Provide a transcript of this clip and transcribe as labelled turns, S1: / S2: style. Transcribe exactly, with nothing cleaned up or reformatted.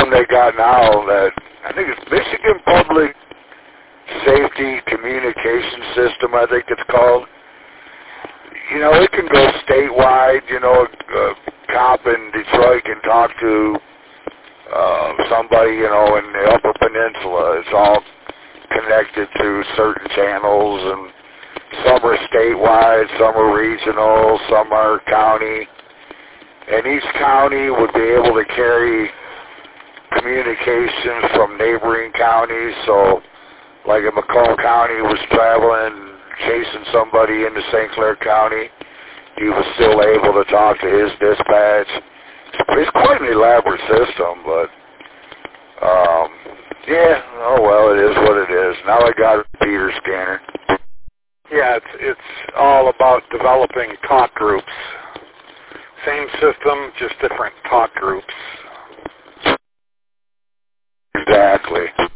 S1: system they got now that, I think it's Michigan Public Safety Communication System, I think it's called. You know, it can go statewide. You know, a cop in Detroit can talk to uh, somebody, you know, in the Upper Peninsula. It's all connected to certain channels, and some are statewide, some are regional, some are county. And each county would be able to carry communications from neighboring counties. So, like if Macomb County was traveling, chasing somebody into Saint Clair County, he was still able to talk to his dispatch. It's quite an elaborate system, but, um, yeah, oh well, it is what it is. Now I got a Peter scanner.
S2: Yeah, it's it's all about developing talk groups. Same system, just different talk groups.
S1: Exactly.